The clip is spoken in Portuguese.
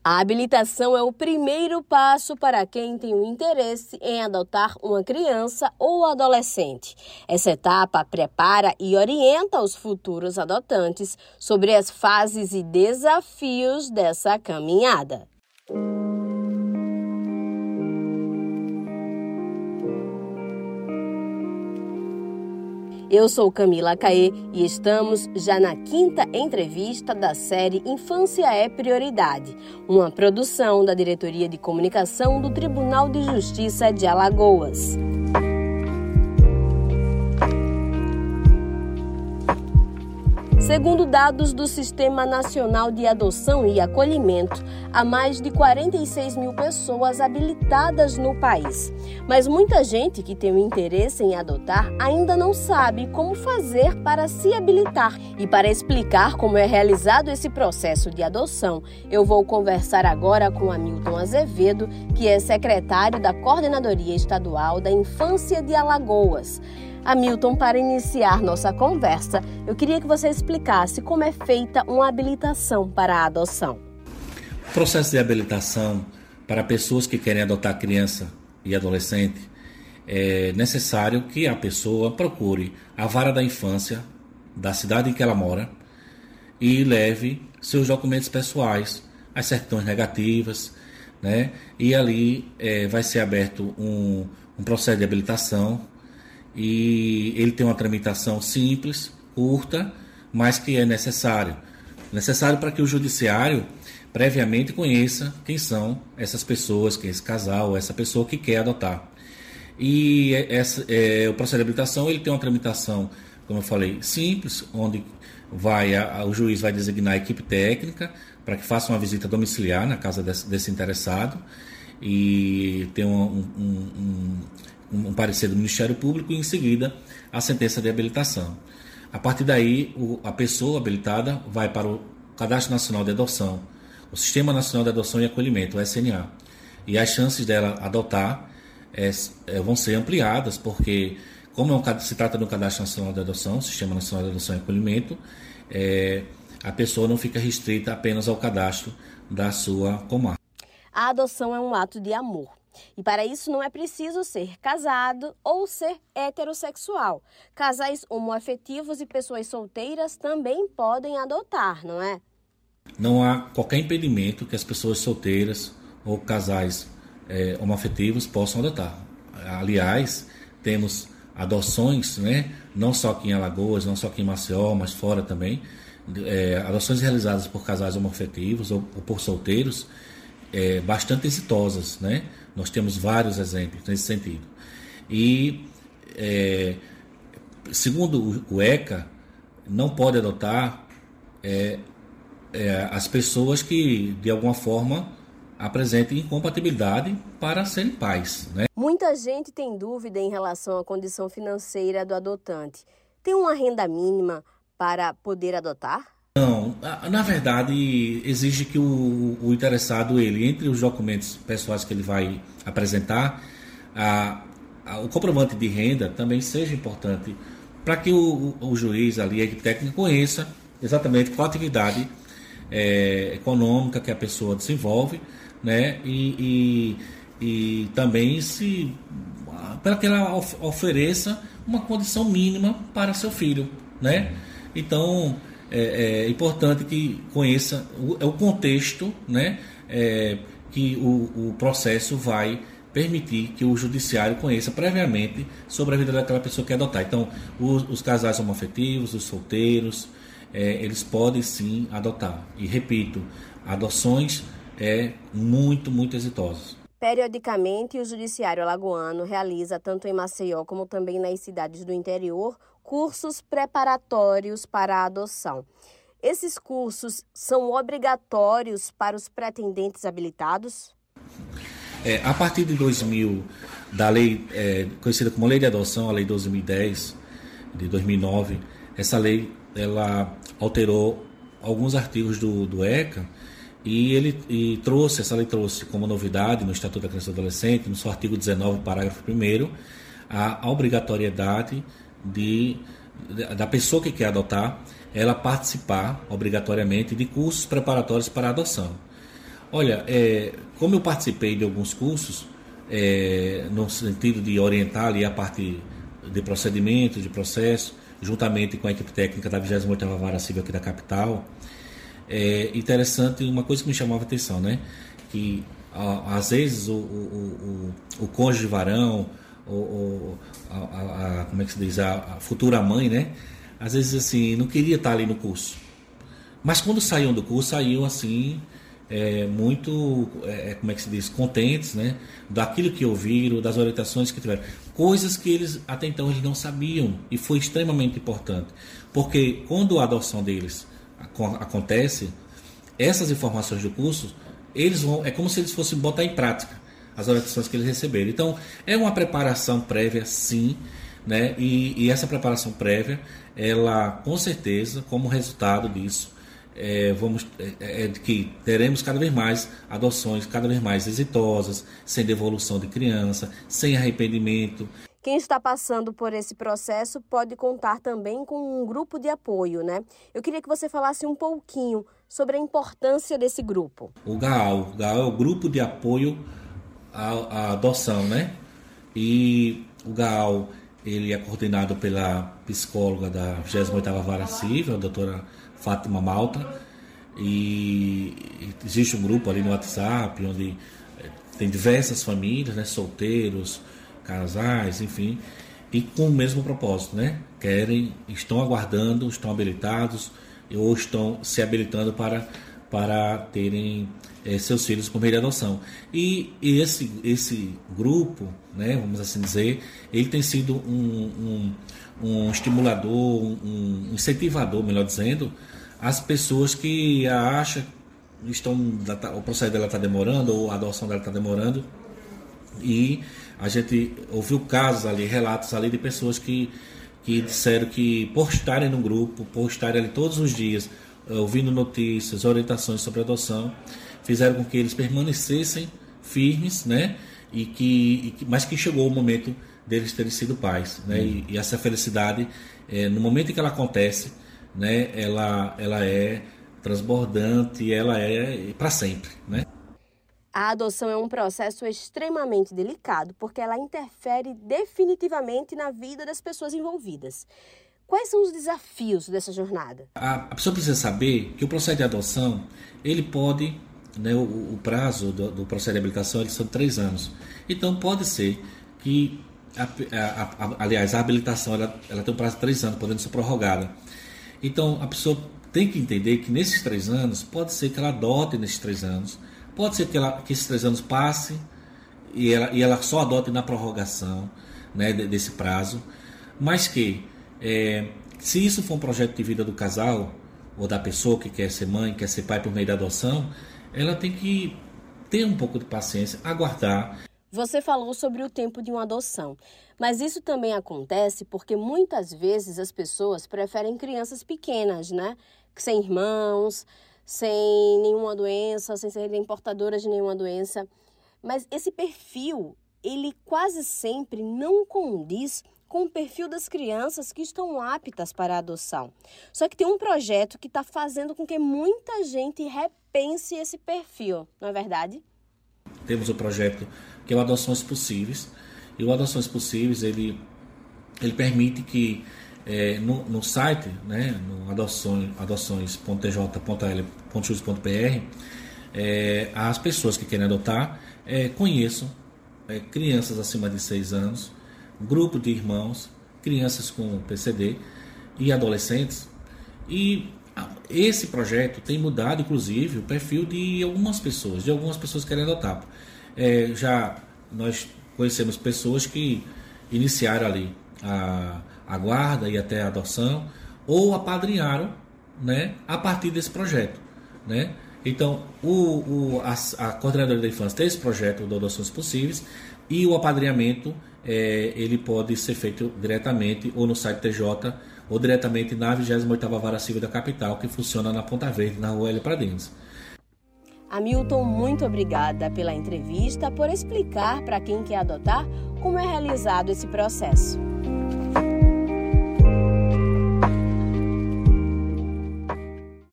A habilitação é o primeiro passo para quem tem o interesse em adotar uma criança ou adolescente. Essa etapa prepara e orienta os futuros adotantes sobre as fases e desafios dessa caminhada. Eu sou Camila Caê e estamos já na 5ª entrevista da série Infância é Prioridade, uma produção da Diretoria de Comunicação do Tribunal de Justiça de Alagoas. Segundo dados do Sistema Nacional de Adoção e Acolhimento, há mais de 46 mil pessoas habilitadas no país. Mas muita gente que tem o interesse em adotar ainda não sabe como fazer para se habilitar. E para explicar como é realizado esse processo de adoção, eu vou conversar agora com Hamilton Azevedo, que é secretário da Coordenadoria Estadual da Infância de Alagoas. Hamilton, para iniciar nossa conversa, eu queria que você explicasse como é feita uma habilitação para a adoção. O processo de habilitação para pessoas que querem adotar criança e adolescente é necessário que a pessoa procure a vara da infância da cidade em que ela mora e leve seus documentos pessoais, as certidões negativas, né? E ali vai ser aberto um processo de habilitação. E ele tem uma tramitação simples, curta, mas que é necessário para que o judiciário previamente conheça quem são essas pessoas, quem é esse casal, ou essa pessoa que quer adotar. E o processo de habilitação ele tem uma tramitação, como eu falei, simples, onde o juiz vai designar a equipe técnica para que faça uma visita domiciliar na casa desse interessado e tem um parecer do Ministério Público e, em seguida, a sentença de habilitação. A partir daí, a pessoa habilitada vai para o Cadastro Nacional de Adoção, o Sistema Nacional de Adoção e Acolhimento, o SNA. E as chances dela adotar vão ser ampliadas, porque, como se trata do Cadastro Nacional de Adoção, Sistema Nacional de Adoção e Acolhimento, a pessoa não fica restrita apenas ao cadastro da sua comarca. A adoção é um ato de amor. E para isso não é preciso ser casado ou ser heterossexual. Casais homoafetivos e pessoas solteiras também podem adotar, não é? Não há qualquer impedimento que as pessoas solteiras ou casais homoafetivos possam adotar. Aliás, temos adoções, né? Não só aqui em Alagoas, não só aqui em Maceió, mas fora também. Adoções realizadas por casais homoafetivos ou por solteiros bastante exitosas, né? Nós temos vários exemplos nesse sentido. E, segundo o ECA, não pode adotar as pessoas que, de alguma forma, apresentem incompatibilidade para serem pais, né? Muita gente tem dúvida em relação à condição financeira do adotante. Tem uma renda mínima para poder adotar? Não, na verdade exige que o interessado, entre os documentos pessoais que ele vai apresentar, o comprovante de renda também seja importante para que o juiz ali, a equipe técnica, conheça exatamente qual atividade econômica que a pessoa desenvolve, né? E também para que ela ofereça uma condição mínima para seu filho, né? Então, é importante que conheça o contexto, né, que o processo vai permitir que o judiciário conheça previamente sobre a vida daquela pessoa que quer adotar. Então, os casais homoafetivos, os solteiros, eles podem sim adotar. E repito, adoções muito, muito exitosas. Periodicamente, o Judiciário Alagoano realiza, tanto em Maceió como também nas cidades do interior, cursos preparatórios para a adoção. Esses cursos são obrigatórios para os pretendentes habilitados? A partir de 2000, da lei conhecida como Lei de Adoção, a Lei 12.010, de 2009, essa lei ela alterou alguns artigos do ECA, e essa lei trouxe como novidade no Estatuto da Criança e do Adolescente, no seu artigo 19, parágrafo 1º, a obrigatoriedade da pessoa que quer adotar, ela participar obrigatoriamente de cursos preparatórios para a adoção. Olha, como eu participei de alguns cursos, no sentido de orientar ali a parte de procedimento, de processo, juntamente com a equipe técnica da 28ª Vara Civil aqui da capital, interessante, uma coisa que me chamava a atenção, né? Que às vezes o cônjuge varão, como é que se diz, a futura mãe, né? Às vezes assim, não queria estar ali no curso. Mas quando saíam do curso, saíam assim, muito, como é que se diz, contentes, né? Daquilo que ouviram, das orientações que tiveram. Coisas que eles, até então, eles não sabiam. E foi extremamente importante. Porque quando a adoção deles acontece, essas informações do curso, é como se eles fossem botar em prática as orientações que eles receberam. Então, é uma preparação prévia, sim, né? E essa preparação prévia, ela, com certeza, como resultado disso, que teremos cada vez mais adoções cada vez mais exitosas, sem devolução de criança, sem arrependimento. Quem está passando por esse processo pode contar também com um grupo de apoio, né? Eu queria que você falasse um pouquinho sobre a importância desse grupo. O GAAL é o Grupo de Apoio à Adoção, né? E o GAAL, ele é coordenado pela psicóloga da 28ª Vara Civil, a doutora Fátima Malta, e existe um grupo ali no WhatsApp, onde tem diversas famílias, né? Solteiros, casais, enfim, e com o mesmo propósito, né? Estão aguardando, estão habilitados ou estão se habilitando para terem seus filhos por meio de adoção. E esse grupo, né, vamos assim dizer, ele tem sido um estimulador, um incentivador, melhor dizendo, as pessoas que acham que o processo dela está demorando ou a adoção dela está demorando. E a gente ouviu casos ali, relatos ali de pessoas que disseram que por estarem no grupo, por estarem ali todos os dias, ouvindo notícias, orientações sobre adoção, fizeram com que eles permanecessem firmes, né? Mas que chegou o momento deles terem sido pais, né? E essa felicidade, no momento em que ela acontece, né? Ela é transbordante, ela é para sempre, né? A adoção é um processo extremamente delicado, porque ela interfere definitivamente na vida das pessoas envolvidas. Quais são os desafios dessa jornada? A pessoa precisa saber que o processo de adoção, ele pode, né, o prazo do processo de habilitação, eles são 3 anos. Então pode ser que, aliás, a habilitação ela tem um prazo de 3 anos, podendo ser prorrogada. Então a pessoa tem que entender que nesses 3 anos, pode ser que ela adote nesses 3 anos, pode ser que esses 3 anos passem e ela só adote na prorrogação, né, desse prazo, mas que, se isso for um projeto de vida do casal ou da pessoa que quer ser mãe, quer ser pai por meio da adoção, ela tem que ter um pouco de paciência, aguardar. Você falou sobre o tempo de uma adoção, mas isso também acontece porque muitas vezes as pessoas preferem crianças pequenas, né? Sem irmãos, sem nenhuma doença, sem serem portadoras de nenhuma doença. Mas esse perfil, ele quase sempre não condiz com o perfil das crianças que estão aptas para a adoção. Só que tem um projeto que está fazendo com que muita gente repense esse perfil, não é verdade? Temos o projeto que é o Adoções Possíveis. E o Adoções Possíveis, ele permite que no site, né, no adoções.tj.l.jus.br, as pessoas que querem adotar conheçam crianças acima de 6 anos, grupo de irmãos, crianças com PCD e adolescentes. E esse projeto tem mudado, inclusive, o perfil de algumas pessoas que querem adotar. Já nós conhecemos pessoas que iniciaram ali a guarda e até a adoção, ou apadrinharam, né, a partir desse projeto, né? Então, a coordenadora da infância tem esse projeto de Adoções Possíveis, e o apadrinhamento ele pode ser feito diretamente ou no site TJ ou diretamente na 28ª Vara Civil da capital, que funciona na Ponta Verde, na rua Hélio Pradines. Hamilton, muito obrigada pela entrevista, por explicar para quem quer adotar como é realizado esse processo.